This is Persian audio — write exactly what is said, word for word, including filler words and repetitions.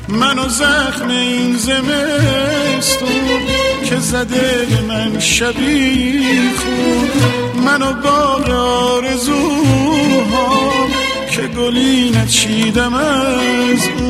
منو زخم این زمستون که زده به من شبی خون، منو باغ آرزوها که گلی نچیدم از اون.